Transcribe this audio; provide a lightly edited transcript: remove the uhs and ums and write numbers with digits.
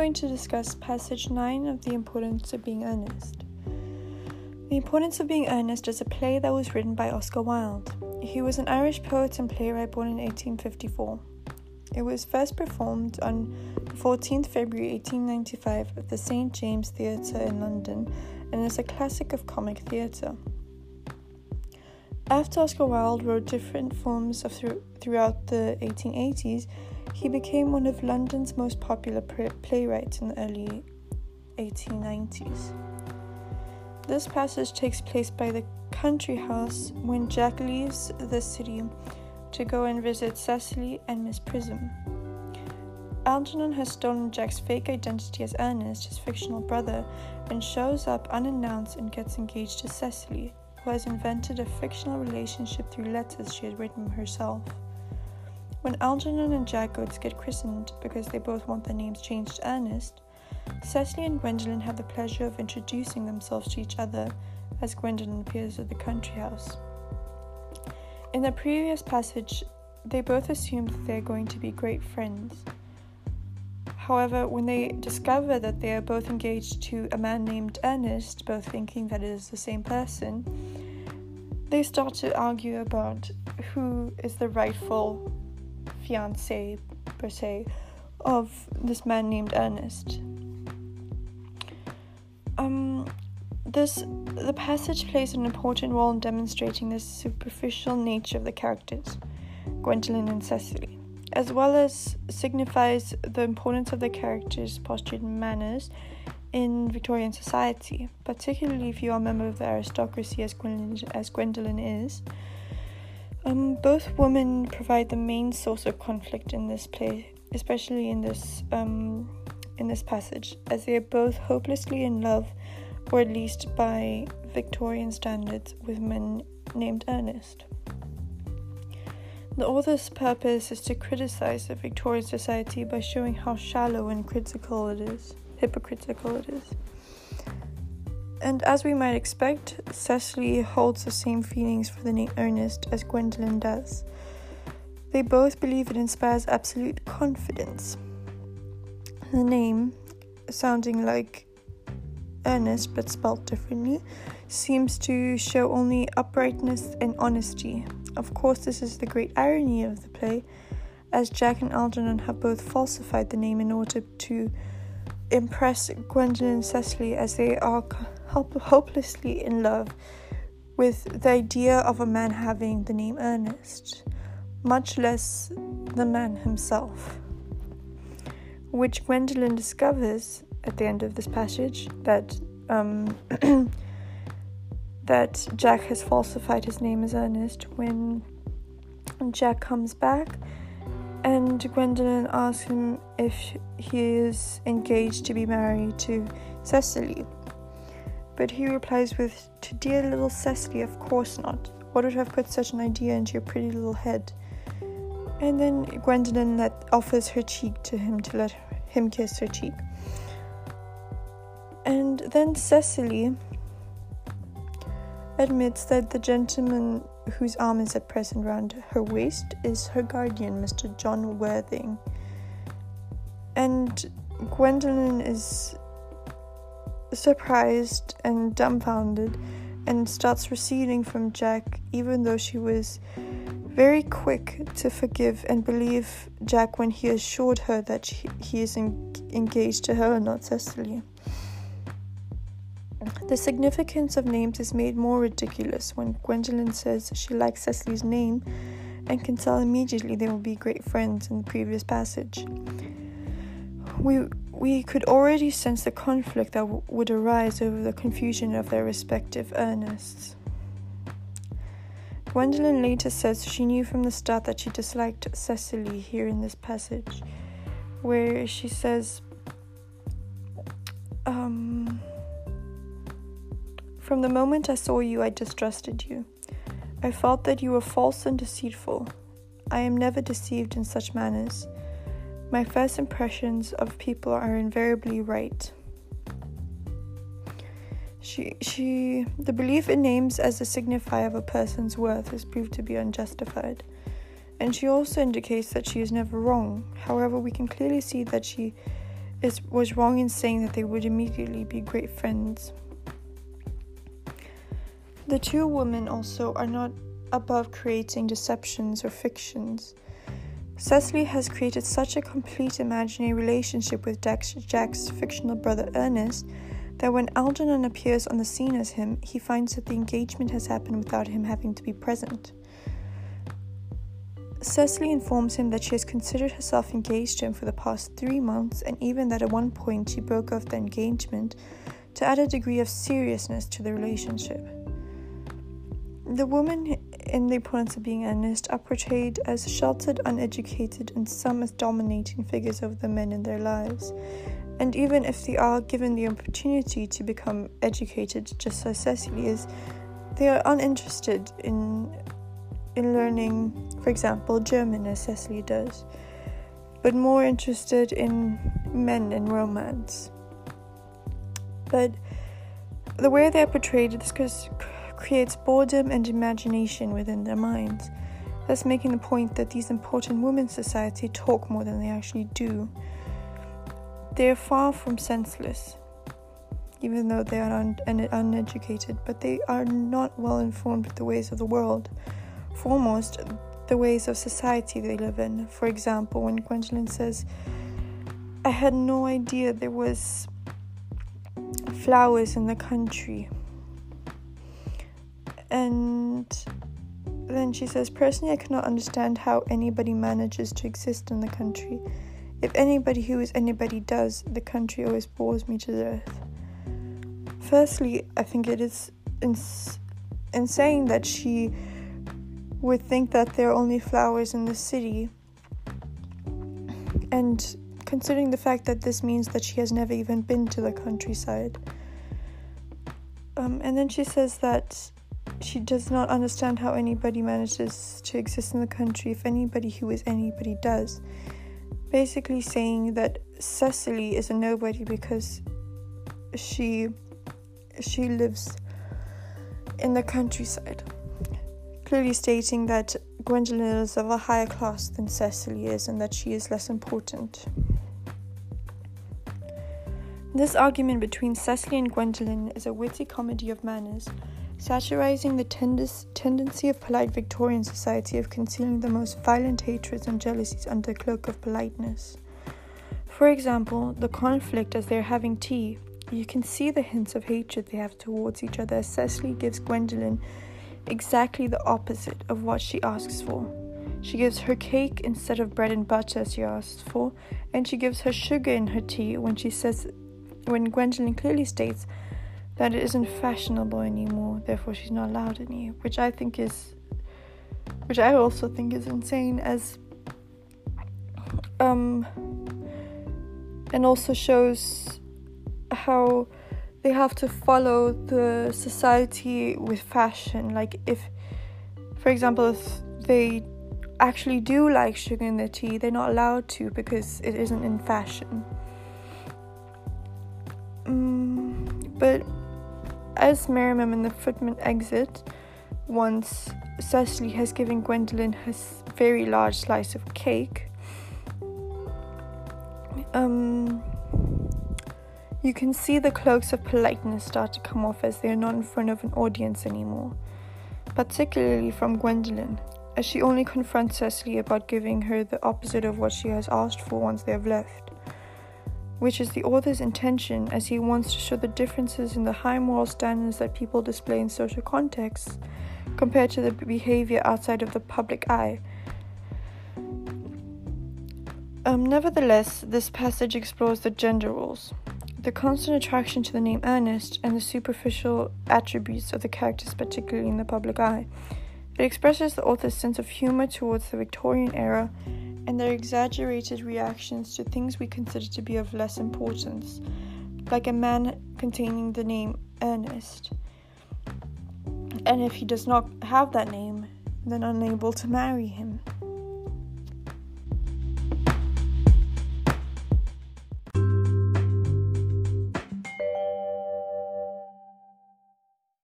going to discuss passage 9 of The Importance of Being Earnest. The Importance of Being Earnest is a play that was written by Oscar Wilde. He was an Irish poet and playwright born in 1854. It was first performed on 14th February 1895 at the St. James Theatre in London and is a classic of comic theatre. After Oscar Wilde wrote different forms throughout the 1880s, he became one of London's most popular playwrights in the early 1890s. This passage takes place by the country house when Jack leaves the city to go and visit Cecily and Miss Prism. Algernon has stolen Jack's fake identity as Ernest, his fictional brother, and shows up unannounced and gets engaged to Cecily, who has invented a fictional relationship through letters she had written herself. When Algernon and Jack go to get christened because they both want their names changed to Ernest, Cecily and Gwendolen have the pleasure of introducing themselves to each other as Gwendolen appears at the country house. In the previous passage, they both assume that they are going to be great friends. However, when they discover that they are both engaged to a man named Ernest, both thinking that it is the same person, they start to argue about who is the rightful fiancé, per se, of this man named Ernest. The passage plays an important role in demonstrating the superficial nature of the characters, Gwendolen and Cecily, as well as signifies the importance of the characters' postured manners in Victorian society, particularly if you are a member of the aristocracy as Gwendolen is. Both women provide the main source of conflict in this play, especially in this passage, as they are both hopelessly in love, or at least by Victorian standards, with men named Ernest. The author's purpose is to criticize the Victorian society by showing how shallow and hypocritical it is. And as we might expect, Cecily holds the same feelings for the name Ernest as Gwendolen does. They both believe it inspires absolute confidence. The name, sounding like Ernest but spelled differently, seems to show only uprightness and honesty. Of course, this is the great irony of the play, as Jack and Algernon have both falsified the name in order to impress Gwendolen and Cecily, as they are hopelessly in love with the idea of a man having the name Ernest, much less the man himself. Which Gwendolen discovers at the end of this passage that that Jack has falsified his name as Ernest when Jack comes back and Gwendolen asks him if he is engaged to be married to Cecily. But he replies with, "To dear little Cecily, of course not. What would have put such an idea into your pretty little head?" And then Gwendolen offers her cheek to him to let him kiss her cheek. And then Cecily admits that the gentleman whose arm is at present round her waist is her guardian, Mr. John Worthing. And Gwendolen is surprised and dumbfounded and starts receding from Jack, even though she was very quick to forgive and believe Jack when he assured her that he is engaged to her and not Cecily. The significance of names is made more ridiculous when Gwendolen says she likes Cecily's name and can tell immediately they will be great friends in the previous passage. We could already sense the conflict that would arise over the confusion of their respective Ernests. Gwendolen later says she knew from the start that she disliked Cecily here in this passage, where she says, "From the moment I saw you, I distrusted you. I felt that you were false and deceitful. I am never deceived in such matters. My first impressions of people are invariably right." The belief in names as a signifier of a person's worth is proved to be unjustified, and she also indicates that she is never wrong. However, we can clearly see that she was wrong in saying that they would immediately be great friends. The two women also are not above creating deceptions or fictions. Cecily has created such a complete imaginary relationship with Jack's fictional brother Ernest that when Algernon appears on the scene as him, he finds that the engagement has happened without him having to be present. Cecily informs him that she has considered herself engaged to him for the past 3 months, and even that at one point she broke off the engagement to add a degree of seriousness to the relationship. The women in The Importance of Being Earnest are portrayed as sheltered, uneducated, and some as dominating figures of the men in their lives. And even if they are given the opportunity to become educated, just as Cecily is, they are uninterested in learning, for example, German, as Cecily does, but more interested in men and romance. But the way they are portrayed creates boredom and imagination within their minds, thus making the point that these important women in society talk more than they actually do. They are far from senseless, even though they are uneducated, but they are not well informed with the ways of the world, foremost the ways of society they live in. For example, when Gwendolen says, "I had no idea there was flowers in the country," and then she says, "Personally, I cannot understand how anybody manages to exist in the country. If anybody who is anybody does, the country always bores me to death." Firstly, I think it is insane that she would think that there are only flowers in the city, and considering the fact that this means that she has never even been to the countryside. And then she says that she does not understand how anybody manages to exist in the country if anybody who is anybody does. Basically saying that Cecily is a nobody because she lives in the countryside. Clearly stating that Gwendolen is of a higher class than Cecily is and that she is less important. This argument between Cecily and Gwendolen is a witty comedy of manners, satirizing the tendency of polite Victorian society of concealing the most violent hatreds and jealousies under a cloak of politeness. For example, the conflict as they are having tea, you can see the hints of hatred they have towards each other as Cecily gives Gwendolen exactly the opposite of what she asks for. She gives her cake instead of bread and butter as she asks for, and she gives her sugar in her tea when Gwendolen clearly states that it isn't fashionable anymore, therefore she's not allowed any, which I also think is insane, as and also shows how they have to follow the society with fashion. Like, if, for example, if they actually do like sugar in their tea, they're not allowed to because it isn't in fashion. But as Merriman and the footman exit, once Cecily has given Gwendolen her very large slice of cake, you can see the cloaks of politeness start to come off as they are not in front of an audience anymore, particularly from Gwendolen, as she only confronts Cecily about giving her the opposite of what she has asked for once they have left, which is the author's intention, as he wants to show the differences in the high moral standards that people display in social contexts compared to the behavior outside of the public eye. Nevertheless, this passage explores the gender roles, the constant attraction to the name Ernest, and the superficial attributes of the characters, particularly in the public eye. It expresses the author's sense of humor towards the Victorian era and their exaggerated reactions to things we consider to be of less importance, like a man containing the name Ernest, and if he does not have that name, then unable to marry him.